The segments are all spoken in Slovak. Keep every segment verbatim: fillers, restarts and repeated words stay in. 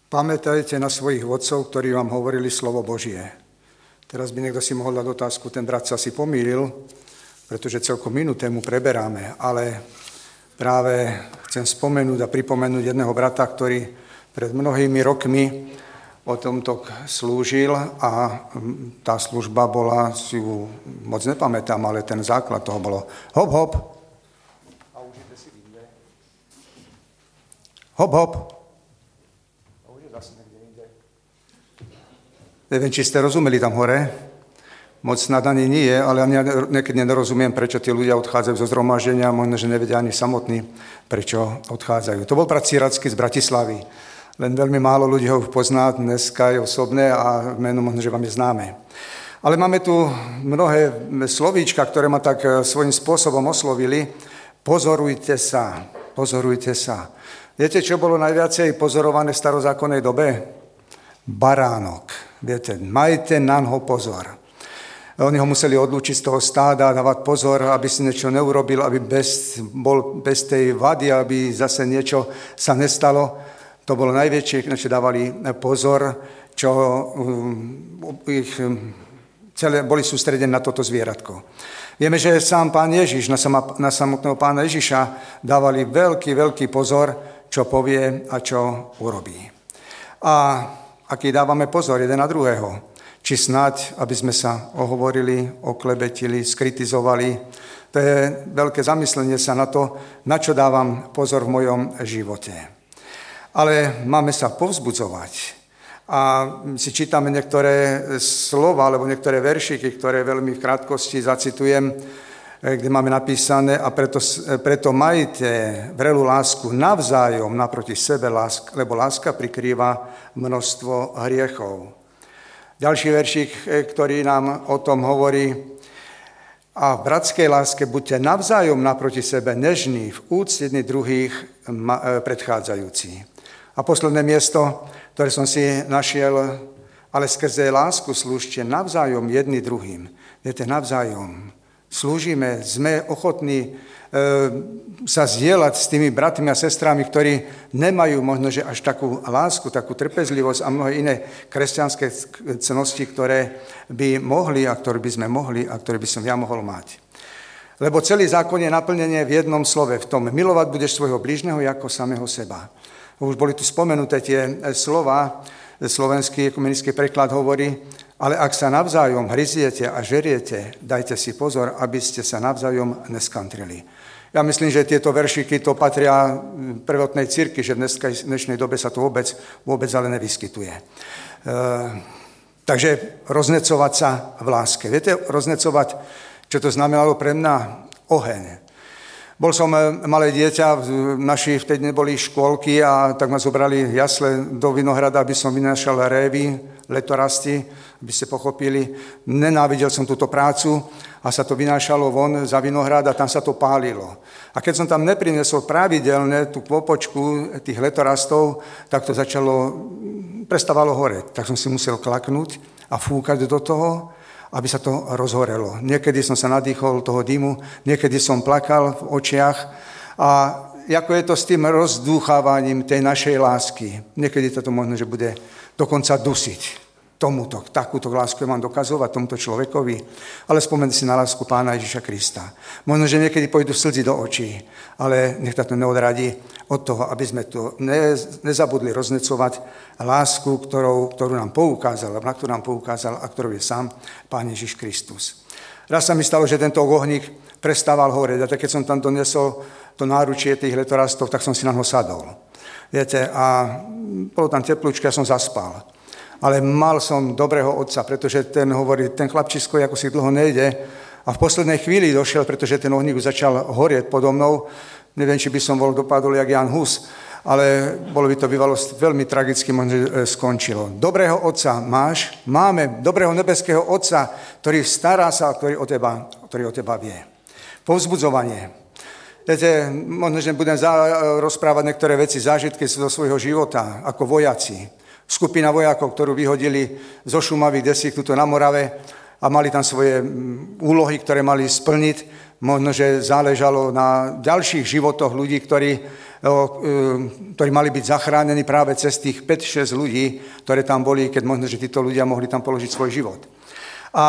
Pamätajte na svojich vodcov, ktorí vám hovorili slovo Božie. Teraz by niekto si mohol dať otázku, ten brat sa si pomýlil, pretože celkom inú tému preberáme, ale práve chcem spomenúť a pripomenúť jedného brata, ktorý pred mnohými rokmi o tomto slúžil a tá služba bola, si ju moc nepamätám, ale ten základ toho bolo hop, hop. A už ide si inde. Hop, hop. A už je zase niekde inde. Neviem, či ste rozumeli tam hore. Moc snad ani nie, ale ja niekedy nerozumiem, prečo tí ľudia odchádzajú zo zhromaždenia, možno, že nevedia ani samotní, prečo odchádzajú. To bol brat Ciracký z Bratislavy. Len veľmi málo ľudí ho pozná, dneska je osobné a meno možno, že vám je známe. Ale máme tu mnohé slovíčka, ktoré ma tak svojím spôsobom oslovili. Pozorujte sa, pozorujte sa. Viete, čo bolo najviacej pozorované v starozákonnej dobe? Baránok. Viete, majte na ňo pozor. Oni ho museli odlúčiť z toho stáda, dávať pozor, aby si niečo neurobil, aby bez, bol bez tej vady, aby zase niečo sa nestalo. To bolo najväčšie, na čo dávali pozor, čo um, ich um, celé boli sústredení na toto zvieratko. Vieme, že sám pán Ježiš, na, sama, na samotného pána Ježiša dávali veľký, veľký pozor, čo povie a čo urobí. A aký dávame pozor jeden na druhého, či snáď, aby sme sa ohovorili, oklebetili, skritizovali. To je veľké zamyslenie sa na to, na čo dávam pozor v mojom živote. Ale máme sa povzbudzovať a si čítame niektoré slova alebo niektoré veršiky, ktoré veľmi v krátkosti zacitujem, kde máme napísané a preto, preto majte vrelú lásku navzájom naproti sebe, lebo láska prikrýva množstvo hriechov. Ďalší veršik, ktorý nám o tom hovorí, a v bratskej láske buďte navzájom naproti sebe nežní, v úcte jedných druhých predchádzajúci. A posledné miesto, ktoré som si našiel, ale skrze lásku slúžte navzájom jedni druhým. Viete, navzájom slúžime, sme ochotní e, sa zdieľať s tými bratmi a sestrami, ktorí nemajú možno, že až takú lásku, takú trpezlivosť a mnohé iné kresťanské cnosti, ktoré by mohli a ktoré by sme mohli a ktoré by som ja mohol mať. Lebo celý zákon je naplnenie v jednom slove, v tom milovať budeš svojho blížneho ako samého seba. Už boli tu spomenuté tie slova, slovenský ekumenický preklad hovorí, ale ak sa navzájom hryziete a žeriete, dajte si pozor, aby ste sa navzájom neskantrili. Ja myslím, že tieto veršiky to patria prvotnej cirkvi, že v dnešnej dobe sa to vôbec, vôbec ale nevyskytuje. E, takže roznecovať sa v láske. Viete, roznecovať, čo to znamenalo pre mňa? Oheň. Bol som malé dieťa, naši vtedy neboli škôlky a tak ma zobrali jasle do Vinohrada, aby som vynášal révy, letorasti, aby ste pochopili. Nenávidel som túto prácu a sa to vynášalo von za Vinohrad a tam sa to pálilo. A keď som tam neprinesol pravidelne tú kôpočku tých letorastov, tak to začalo, prestávalo hore. Tak som si musel klaknúť a fúkať do toho, aby sa to rozhorelo. Niekedy som sa nadýchol toho dymu, niekedy som plakal v očiach a ako je to s tým rozdúchávaním tej našej lásky. Niekedy to možno, že bude dokonca dusiť. Tomuto, takúto lásku mám dokazovať tomuto človekovi, ale spomeň si na lásku Pána Ježiša Krista. Možno, že niekedy pôjdu slzy do očí, ale nech to neodradí od toho, aby sme to nezabudli roznecovať lásku, ktorou, ktorú nám poukázal, na ktorú nám poukázal a ktorou je sám Pán Ježiš Kristus. Raz sa mi stalo, že tento ohník prestával horeť, a tak keď som tam donesol to náručie tých letorastov, tak som si na ho sadol. Viete, a bolo tam teplúčka, ja som zaspal. Ale mal som dobrého otca, pretože ten hovorí, ten chlapčisko ako si dlho nejde a v poslednej chvíli došiel, pretože ten ohník začal horieť podo mnou. Neviem, či by som bol dopadol jak Jan Hus, ale bolo by to bývalo veľmi tragicky, možno skončilo. Dobrého otca máš? Máme dobrého nebeského otca, ktorý stará sa, ktorý o teba, ktorý o teba vie. Povzbudzovanie. Viete, možno, že budem rozprávať niektoré veci, zážitky zo svojho života, ako vojaci. Skupina vojakov, ktorú vyhodili zo Šumavy desík tuto na Morave a mali tam svoje úlohy, ktoré mali splniť. možno, že záležalo na ďalších životoch ľudí, ktorí, ktorí mali byť zachránení práve cez tých päť šesť ľudí, ktoré tam boli, keď možno, že títo ľudia mohli tam položiť svoj život. A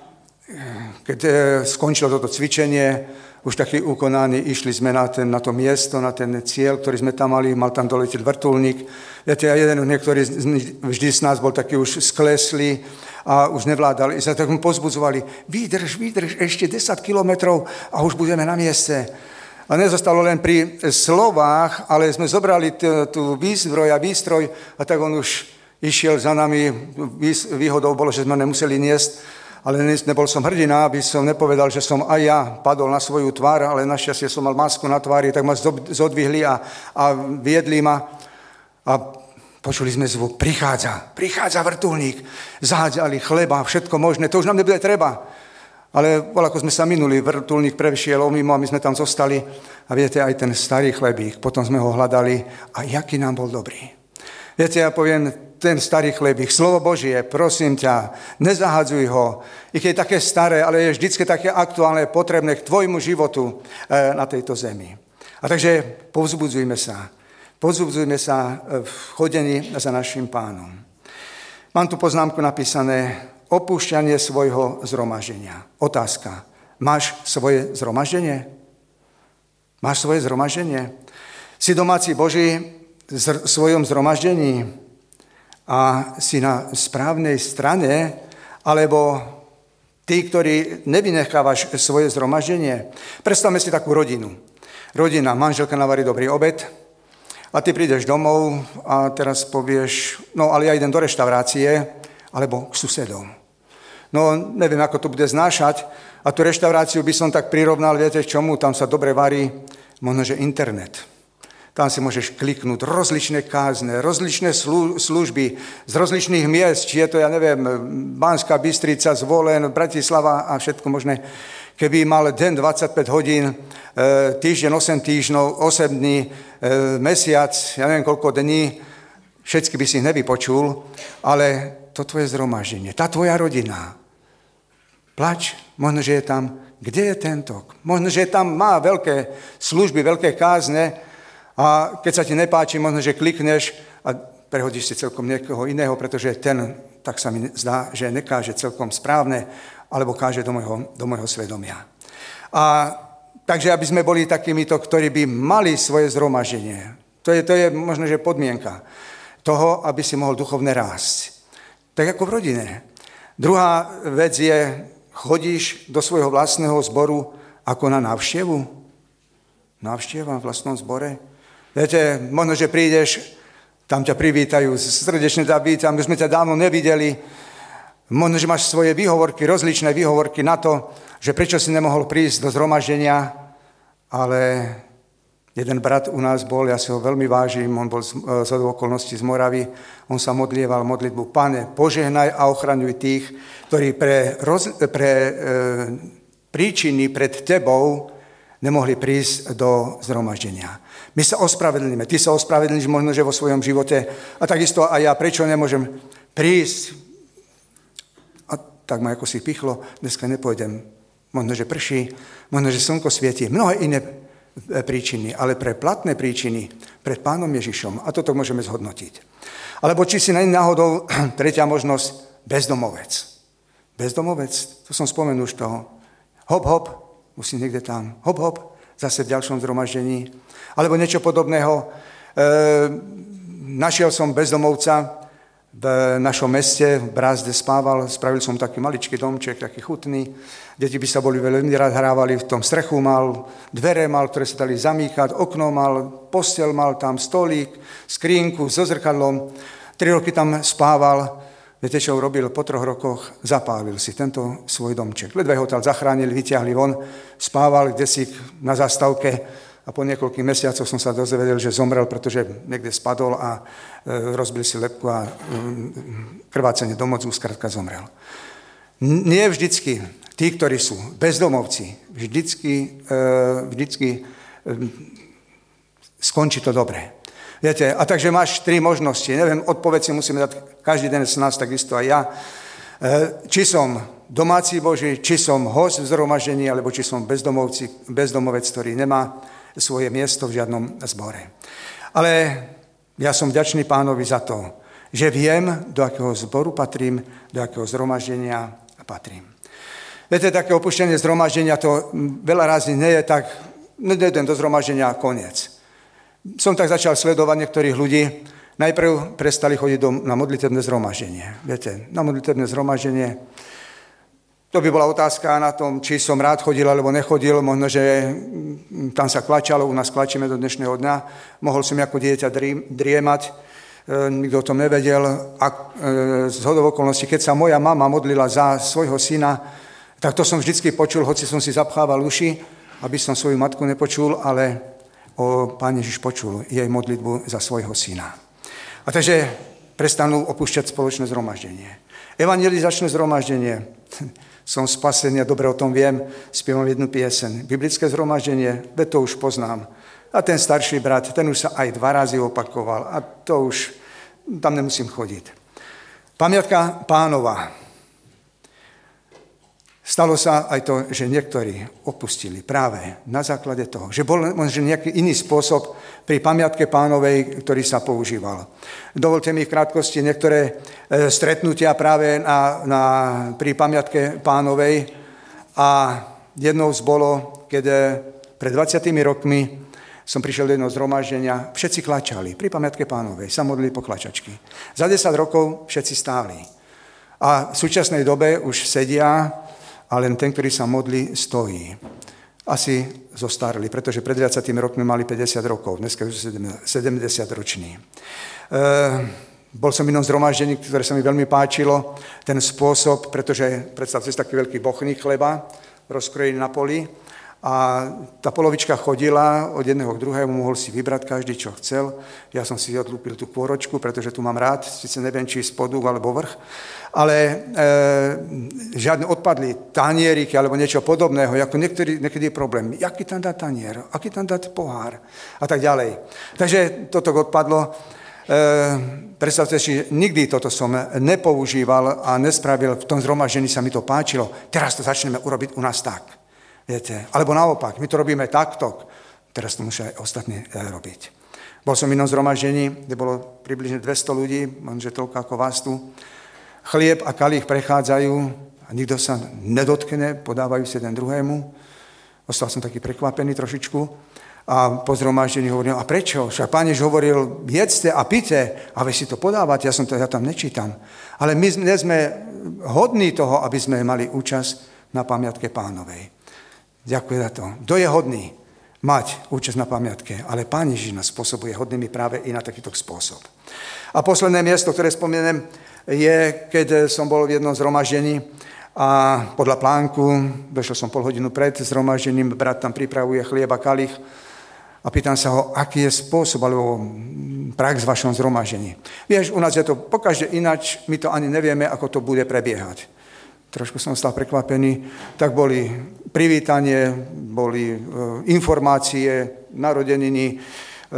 keď skončilo toto cvičenie, už taký ukonaný, išli sme na, ten, na to miesto, na ten cieľ, ktorý sme tam mali, mal tam doletieť vrtuľník. Viete, jeden, niektorý vždy z nás bol taký už skleslý a už nevládali. I sa tak mu pozbudzovali, vydrž, vydrž, ešte desať kilometrov a už budeme na mieste. A nezostalo len pri slovách, ale sme zobrali t- tú výzbroj a výstroj a tak on už išiel za nami. Výhodou bolo, že sme nemuseli niesť, ale nebol som hrdina, aby som nepovedal, že som aj ja padol na svoju tvár, ale našťastie som mal masku na tvári, tak ma zodvihli a, a viedli ma. A počuli sme zvuk, prichádza, prichádza vrtuľník. Zahádzali chleba, všetko možné, to už nám nebude treba. Ale ako sme sa minuli, vrtuľník prešiel omimo a my sme tam zostali. A viete, aj ten starý chlebík, potom sme ho hľadali a jaký nám bol dobrý. Viete, ja poviem, ten starý chlebík, slovo Božie, prosím ťa, nezahadzuj ho. Ich je také staré, ale je vždycky také aktuálne, potrebné k tvojmu životu na tejto zemi. A takže povzbudzujme sa. Povzbudzujme sa v chodení za našim Pánom. Mám tu poznámku napísané opúšťanie svojho zhromaždenia. Otázka. Máš svoje zhromaždenie? Máš svoje zhromaždenie? Si domáci Boží v svojom zhromaždení a si na správnej strane, alebo tí, ktorí nevynechávaš svoje zhromaždenie. Predstavme si takú rodinu. Rodina, manželka navarí dobrý obed a ty prídeš domov a teraz povieš, no ale ja idem do reštaurácie alebo k susedom. No neviem, ako to bude znášať a tú reštauráciu by som tak prirovnal, viete k čomu, tam sa dobre varí, možno, že internet. Tam si môžeš kliknúť rozličné kázne, rozličné služby z rozličných miest, či je to, ja neviem, Banská Bystrica, Zvolen, Bratislava a všetko možné. Keby mal deň dvadsaťpäť hodín, týždeň osem týždňov, osem dní, mesiac, ja neviem koľko dní, všetky by si ich nevypočul, ale to tvoje zhromaždenie, tá tvoja rodina. Plač, možno, že je tam, kde je tento? Možno, že tam má veľké služby, veľké kázne, a keď sa ti nepáči, možno, že klikneš a prehodíš si celkom niekoho iného, pretože ten, tak sa mi zdá, že nekáže celkom správne, alebo káže do môjho, do môjho svedomia. A takže, aby sme boli takýmito, ktorí by mali svoje zhromaždenie. To je, to je možno, že podmienka toho, aby si mohol duchovne rásť. Tak ako v rodine. Druhá vec je, chodíš do svojho vlastného zboru ako na návštevu? Návšteva v vlastnom zbore? Viete, možno, že prídeš, tam ťa privítajú, srdečne ťa vítam, už sme ťa dávno nevideli. Možno, že máš svoje výhovorky, rozličné výhovorky na to, že prečo si nemohol prísť do zhromaždenia, ale jeden brat u nás bol, ja si ho veľmi vážim, on bol z, z okolností z Moravy, on sa modlieval modlitbu, Pane, požehnaj a ochraňuj tých, ktorí pre, roz, pre e, príčiny pred tebou nemohli prísť do zhromaždenia. My sa ospravedlníme. Ty sa ospravedlníš možno, že vo svojom živote. A takisto aj ja, prečo nemôžem prísť? A tak ma ako si pichlo, dneska nepôjdem. Možno, že prší, možno, že slnko svieti. Mnohé iné príčiny, ale pre platné príčiny pred Pánom Ježišom. A toto môžeme zhodnotiť. Alebo či si náhodou, tretia možnosť, bezdomovec. Bezdomovec, to som spomenul už toho. Hop, hop, musím niekde tam. Hop, hop, zase v ďalšom zhromaždení. Alebo niečo podobného. E, našiel som bezdomovca v našom meste, v Brázde spával, spravil som taký maličký domček, taký chutný. Deti by sa boli veľmi rád hrávali, v tom strechu mal, dvere mal, ktoré sa dali zamýkať, okno mal, posteľ mal tam, stolík, skrínku so zrkadlom. Tri roky tam spával. Viete, čo urobil? Po troch rokoch zapálil si tento svoj domček. Ledve ho tam zachránili, vyťahli von, spával kdesi na zastávke a po niekoľkých mesiacoch som sa dozvedel, že zomrel, pretože niekde spadol a rozbil si lebku a krvácanie do mozgu, skrátka zomrel. Nie vždycky tí, ktorí sú bezdomovci, vždycky, vždycky skončí to dobre. Viete, a takže máš tri možnosti. Neviem, odpoveď si musíme dať každý den z nás, takisto aj ja. Či som domáci Boží, či som host v zhromaždení, alebo či som bezdomovec, ktorý nemá svoje miesto v žiadnom zbore. Ale ja som vďačný Pánovi za to, že viem, do akého zboru patrím, do akého zhromaždenia patrím. Viete, také opuštenie zhromaždenia, to veľa razy nie je tak, nejdem do zhromaždenia a koniec. Som tak začal sledovať niektorých ľudí, najprv prestali chodiť do, na modlitebné zhromaždenie. Viete, na modlitebné zhromaždenie, to by bola otázka na tom, či som rád chodil alebo nechodil, možno, že tam sa klačalo, u nás klačíme do dnešného dňa, mohol som ako dieťa driemať, e, nikto o tom nevedel. A e, z hodou okolností, keď sa moja mama modlila za svojho syna, tak to som vždycky počul, hoci som si zapchával uši, aby som svoju matku nepočul, ale o Pán Ježiš počul jej modlitbu za svojho syna. A takže prestanú opúšťať spoločné zhromaždenie. Evangelizačné zhromaždenie, som spasený a dobre o tom viem, spievam jednu pieseň. Biblické zhromaždenie, veď to už poznám. A ten starší brat, ten už sa aj dva razy opakoval a to už, tam nemusím chodiť. Pamiatka Pánova. Stalo sa aj to, že niektorí opustili práve na základe toho, že bol možno nejaký iný spôsob pri pamiatke Pánovej, ktorý sa používal. Dovolte mi v krátkosti niektoré stretnutia práve na, na, pri pamiatke Pánovej a jednou z bolo, keď pred dvadsiatimi rokmi som prišiel do jedného zhromaždenia, všetci klačali pri pamiatke Pánovej, sa modlili po klačačky. Za desať rokov všetci stáli. A v súčasnej dobe už sedia, a len ten, ktorý sa modlí, stojí. Asi zostarli, pretože pred dvadsiatimi rokmi mali päťdesiat rokov, dneska už sedemdesiatroční. E, bol som v inom zhromaždení, ktoré sa mi veľmi páčilo, ten spôsob, pretože predstavte si taký veľký bochník chleba, rozkrojený na poli, a tá polovička chodila od jedného k druhému, mohol si vybrať každý, čo chcel. Ja som si odlúpil tú kôročku, pretože tu mám rád, síce neviem, či spodu alebo vrch, ale e, žiadne odpadli tanieriky alebo niečo podobného, ako niektorý, niekedy je problém. Aký tam dá tanier, aký tam dá pohár a tak ďalej. Takže toto odpadlo. E, predstavte si, nikdy toto som nepoužíval a nespravil, v tom zhromaždení sa mi to páčilo. Teraz to začneme urobiť u nás tak. Viete, alebo naopak, my to robíme takto, teraz to musia aj ostatní robiť. Bol som v inom zhromaždení, kde bolo približne dvesto ľudí, možno toľko ako vás tu. Chlieb a kalich prechádzajú a nikto sa nedotkne, podávajú si jeden druhému. Ostal som taký prekvapený trošičku a po zhromaždení hovorím, a prečo? Však Pán Ježiš hovoril, jedzte a pite a vy si to podávate, ja, som to, ja tam nečítam. Ale my nie sme hodní toho, aby sme mali účasť na pamiatke Pánovej. Ďakujem za to. Kto je hodný mať účasť na pamiatke? Ale Pán Ježiš nás spôsobuje hodnými práve i na takýto spôsob. A posledné miesto, ktoré spomeniem, je, keď som bol v jednom zhromaždení a podľa plánku, došiel som pol hodinu pred zhromaždením, brat tam pripravuje chlieb a kalich a pýtam sa ho, aký je spôsob alebo prax v vašom zhromaždení. Vieš, u nás je to pokaždé inač, my to ani nevieme, ako to bude prebiehať. Trošku som stal prekvapený, tak boli privítanie, boli e, informácie, narodeniny, e,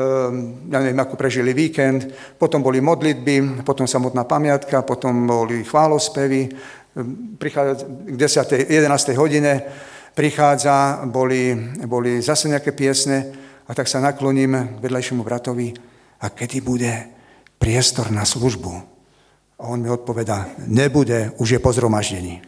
ja neviem, ako prežili víkend, potom boli modlitby, potom samotná pamiatka, potom boli chválospevy, prichádza k desiatej jedenástej hodine, prichádza, boli, boli zase nejaké piesne a tak sa nakloním k vedľajšiemu bratovi, a kedy bude priestor na službu? A on mi odpovedá, nebude, už je po zhromaždení.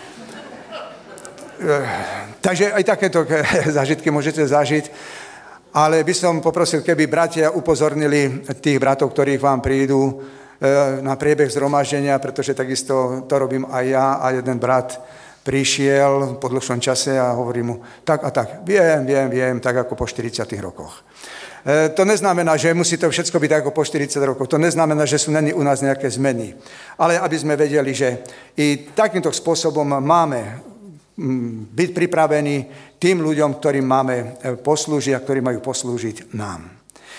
Takže aj takéto zážitky môžete zažiť, ale by som poprosil, keby bratia upozornili tých bratov, ktorí vám prídu na priebeh zhromaždenia, pretože takisto to robím aj ja a jeden brat prišiel po dlhšom čase a hovorí mu, tak a tak, viem, viem, viem, tak ako po štyridsiatich rokoch. To neznamená, že musí to všetko byť ako po štyridsať rokov. To neznamená, že sú není u nás nejaké zmeny. Ale aby sme vedeli, že i takýmto spôsobom máme byť pripravení tým ľuďom, ktorým máme poslúžiť a ktorí majú poslúžiť nám.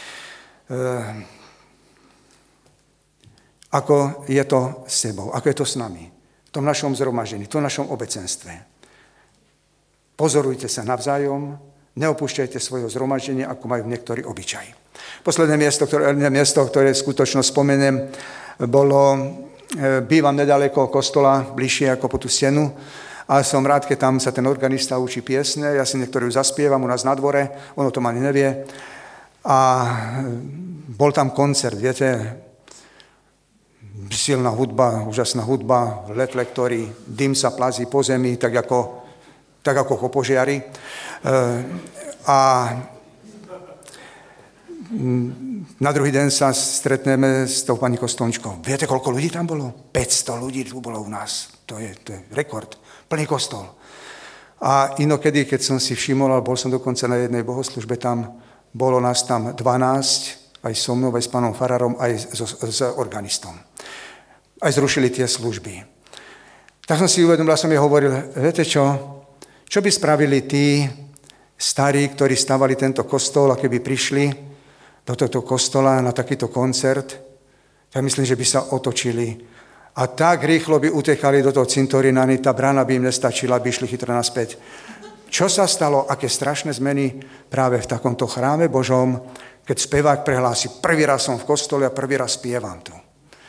Ako je to s sebou, ako je to s nami, v tom našom zhromaždení, v tom našom obecenstve. Pozorujte sa navzájom, neopúšťajte svojho zhromaždenia, ako majú niektorí obyčaj. Posledné miesto, ktoré, miesto, ktoré skutočno spomeniem, bolo bývam nedaleko kostola, bližšie ako po tú stenu, a som rád, keď tam sa ten organista učí piesne, ja si niektorú zaspievam u nás na dvore, ono to ani nevie. A bol tam koncert, viete, silná hudba, úžasná hudba, reflektory, dym sa plazí po zemi, tak ako, tak ako po požiari. A na druhý deň sa stretneme s tou pani Kostolničkou. Viete, koľko ľudí tam bolo? päťsto ľudí tu bolo u nás. To je, to je rekord. Plný kostol. A inokedy, keď som si všimol, ale bol som dokonca na jednej bohoslužbe, tam bolo nás tam dvanásť, aj so mnou, aj s pánom farárom, aj s, s organistom. Aj zrušili tie služby. Tak som si uvedomil, som jej hovoril, viete čo, čo by spravili tí starí, ktorí stavali tento kostol, a keby prišli do tohto kostola na takýto koncert, tak myslím, že by sa otočili a tak rýchlo by utekali do toho cintorína, tá brána by im nestačila, by išli chytro naspäť. Čo sa stalo, aké strašné zmeny práve v takomto chráme Božom, keď spevák prehlási, prvý raz som v kostole a prvý raz spievam tu.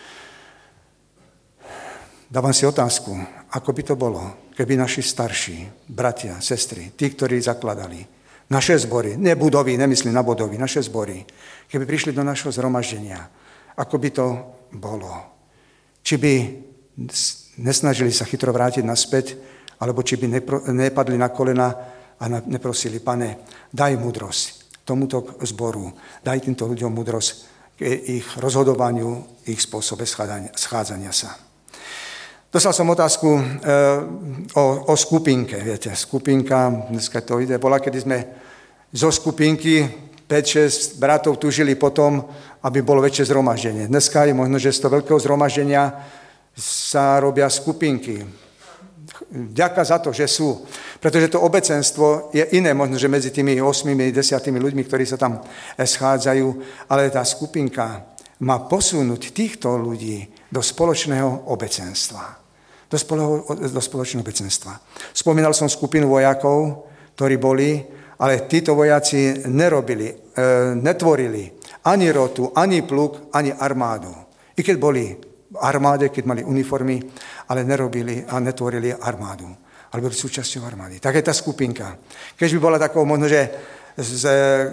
Dávam si otázku, ako by to bolo, keby naši starší, bratia, sestry, tí, ktorí zakladali naše zbory, ne budovy, nemyslím na budovy, naše zbory, keby prišli do našho zhromaždenia, ako by to bolo? Či by nesnažili sa chytro vrátiť naspäť, alebo či by nepadli na kolena a neprosili, Pane, daj múdrosť tomuto zboru, daj týmto ľuďom múdrosť k ich rozhodovaniu, ich spôsobe schádzania sa. Dostal som otázku e, o, o skupinke, viete, skupinka, dneska to ide, bola, kedy sme zo skupinky päť šesť bratov tužili potom, aby bolo väčšie zhromaždenie. Dneska je možno, že z toho veľkého zhromaždenia sa robia skupinky. Ďaká za to, že sú. Pretože to obecenstvo je iné, možno, že medzi tými osmými, desiatými ľuďmi, ktorí sa tam schádzajú, ale tá skupinka má posunúť týchto ľudí do spoločného obecenstva. Do, spolo, do spoločného obecenstva. Spomínal som skupinu vojakov, ktorí boli, ale títo vojaci nerobili, e, netvorili ani rotu, ani pluk, ani armádu. I keď boli v armáde, keď mali uniformy, ale nerobili a netvorili armádu. Ale boli súčasťou armády. Tak je tá skupinka. Keď by bola takou možno, že s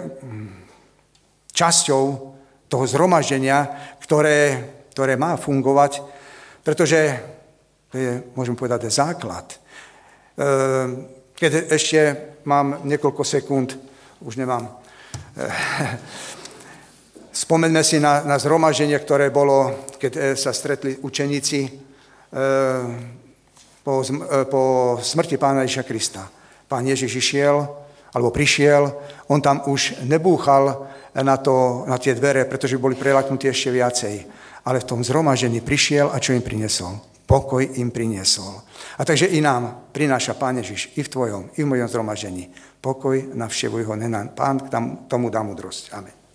časťou toho zhromaždenia, ktoré, ktoré má fungovať, pretože to je, môžem povedať, základ. Keď ešte mám niekoľko sekúnd, už nemám. Spomeňme si na, na zhromaždenie, ktoré bolo, keď sa stretli učeníci po, po smrti Pána Ježiša Krista. Pán Ježiš išiel, alebo prišiel, on tam už nebúchal na, to, na tie dvere, pretože boli prelaknutí ešte viacej. Ale v tom zhromaždení prišiel a čo im priniesol? Pokoj im priniesol. A takže i nám prináša Pán Ježiš i v tvojom, i v mojom zhromaždení. Pokoj, navštevuj ho, Pán tomu dá múdrosť. Amen.